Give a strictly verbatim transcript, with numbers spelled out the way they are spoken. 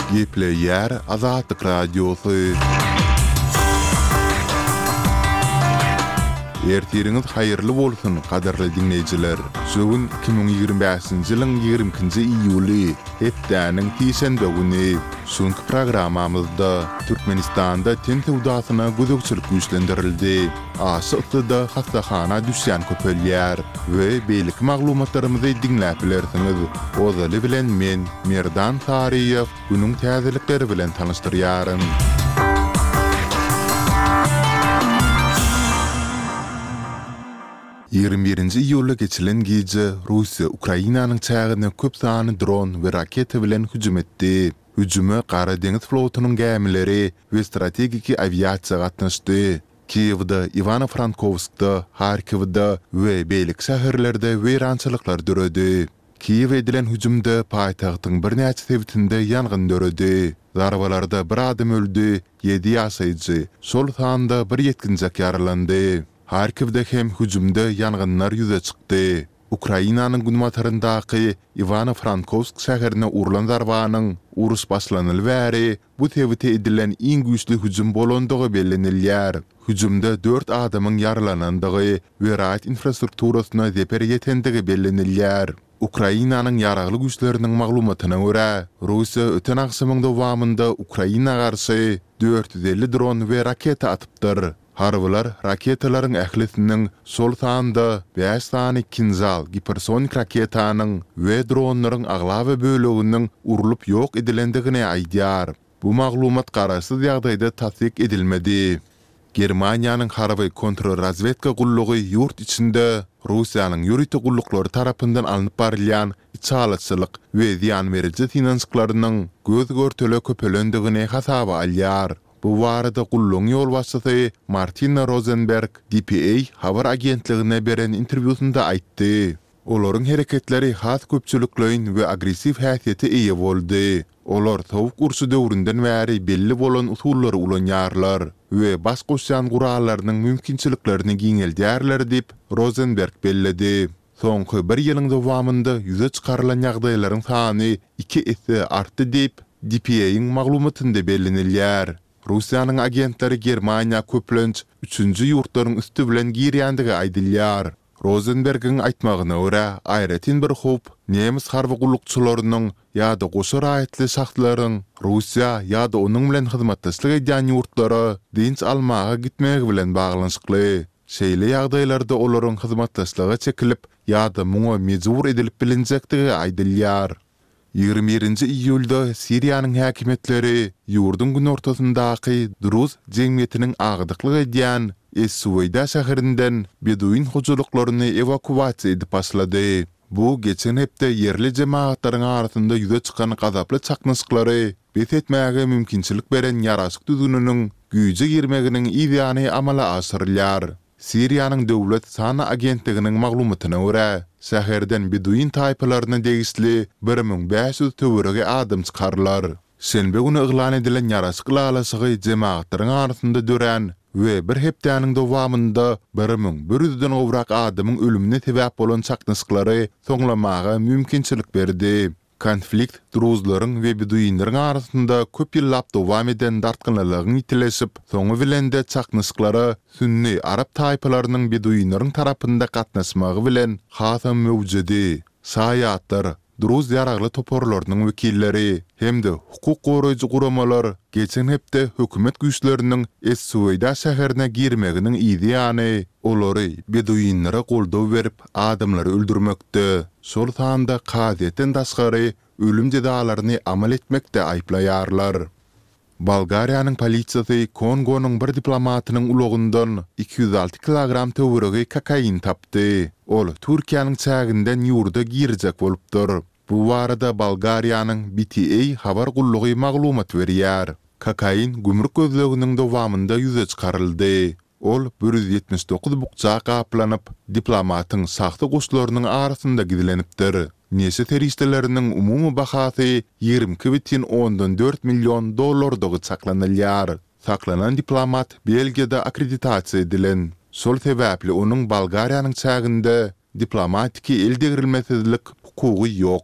Gepleyer Azadlık Radyosu. Ertiriniz hayırlı bolsun, qadarly dinleyijiler. Sögün iki bin ýygrimi beşinji ýylyň ýigrimkinji iýuly, hepdäniň tiýşenbe güni. Şonky programmamyzda Türkmenistanda ten tewdasyna gözegçilik güýçlendirildi. Aşykda hastahana düşýän köpelýär we beýlik maglumatlarymyzy dinläp bilersiňiz. Ozaly bilen men Merdan Tariýew günüň täzelikleri bilen tanyşdyrýarym. ýygrimi birinji iýulda geçilen gece Russiýa Ukrainanyň çägine köp sany dron we raketa bilen hüjüm etdi. Hüjüme Gara deňiz flotunyň gämileri we strategiki aviasiýa gatnaşdy. Kiýewde, Ivano-Frankovskda, Harkivda we beýlik şäherlerde weýrançylyklar döredi. Kiýew edilen hüjümde paýtagtyň bir näçe sebitinde ýangyn döredi. Zarbalarda bir adam öldü, ýedi ýaşaýjy, şol sanda bir ýetkinjek ýaralandy. Harkivde hem hüjümde ýangynlar ýüze çykdy. Ukrainanyň günmataryndaky Ivano-Frankovsk şäherine urulan zarbanyň urus başlanyly bäri bu tewite edilen iň güýçli hüjüm bolandygy bellenilýär. Hüjümde dört adamyň yaralanandygy we raýat infrastrukturasyna zeper ýetendigi bellenilýär. Ukrainanyň ýaragly güýçleriniň maglumatyna görä, Russiýa öten akşamyň dowamında Ukraina garşy dört yüz elli dron we raketa atypdyr. Harbylar raketalaryň ählisiniň sol sanda beş sany Kinzal gipersonik raketanyň we dronlaryň aglawy böleginiň urulup ýok edilendigine aýdýar. Bu maglumat garaşsyz ýagdaýda tasdik edilmedi. Germaniýanyň harby kontrrazvedka gullugy ýurt içinde Russiýanyň ýürüti gulluklary tarapyndan alınıp barilýan içalatçylyk we ziýan beriji finansiklarynyň göz görtele köpelendigine hasaba alýar. Bu warada gullun ýol başçysy Martina Rosenberg D P A habar agentligine beren interwýusynda aýtdy. Olaryň hereketleri has köpçüliklerin we agressiw häsiýete eýe boldy. Olar tawuk urşy döwründen bäri belli bolan usullary ulanýarlar we bas goşýan gurallarynyň mümkinçiliklerini giňeldýärler diýip Rosenberg belledi. Soňky bir ýylyň dowamında ýüze çykarylan ýagdaýlaryň sany iki esse artdy diýip D P A'yň maglumatynda bellenilýär. Russiýanyň agentleri Germaniýa köplenç üçünji ýurtlaryň üstü bilen girýändigi aýdylýar. Rosenbergiň aýtmagyna görä, aýratyn bir hop nemis harby gullukçylarynyň ýa-da goşa raýatly şahslaryň Russiýa ýa-da onuň bilen hyzmatdaşlyk edýän ýurtlary dinç almaga gitmegi bilen baglanyşykly. Şeýle ýagdaýlarda olaryň hyzmatdaşlygy çekilip ýa-da muňa mejbur edilip bilinjektigi aýdylýar. ýygrimi birinji iýulda Siriýanyň häkimetleri ýurdun gün ortasyndaky Druz jemgyýetiniň agdyklyk edýän Es-Suweyda şäherinden beduin hojalyklaryny evakuasiýa edip başlady. Bu geçen hepde yerli jemaatlaryň arasynda ýüze çykan gazaply çaknaşyklary bet etmäge mümkinçilik beren ýaraşyk düzgüniniň güýje girmeginiň ideýany amala aşyrylýar. Siriýanyň döwlet sana agentliginiň maglumatyna görä, şäherden beduin taýpalaryna degisli bir ming beş yüz töwerege adam çykarlar. Şenbe güni eglan edilen ýaraşyk alasygy jemaatlaryň arasynda dören we bir hepdäniň dowamında bir ming bir yüzden gowrak adamyň ölümine sebäp bolan çaknaşyklary soňlamaga mümkinçilik berdi. Konflikt Druzlaryň we beduinlaryň arasynda köp ýyllap dowam eden dartgynlygyň itileşip, soňy bilende çaknaşyklary Sünni Arap taýpalarynyň beduinlaryň tarapynda gatnaşmagy bilen hasam mewjudi. Saýatlar, Druz ýaragly toporlarynyň wekilleri hemde hukuk goraýjy guramalar geçen hepde hökümet güýçleriniň Es-Suweyda şäherine girmeginiň ideýany olary beduinlere goldaw berip adamlary öldürmekde. Şol sanda kazetten daşgary ölüm jezalaryny amal etmekde aýplaýarlar. Bolgariýanyň polisiýasy Kongonyň bir diplomatynyň ulagyndan iki yüz alty kilogram töweregi kokain tapdy. Ol Türkiýanyň çäginden ýurda girjek bolupdyr. Bu warada Bolgariýanyň B T A habar gullugy maglumat berýär. Kokain gümrük gözleginiň dowamında ýüze çykaryldy. Ol bir yüz ýetmiş dokuz bukça gaplanyp diplomatyň saxta goşlarynyň arasynda gidilenipdir. Nese teristleriniň umumy bahasy ýygrimi iki butun ondan dört million dollardygy saklanylýar. Saklanan diplomat Belgiýada akkreditasiýa edilen. Şol sebäpli onuň Bolgariýanyň çäginde diplomatiki eldegirilmesizlik hukugy ýok.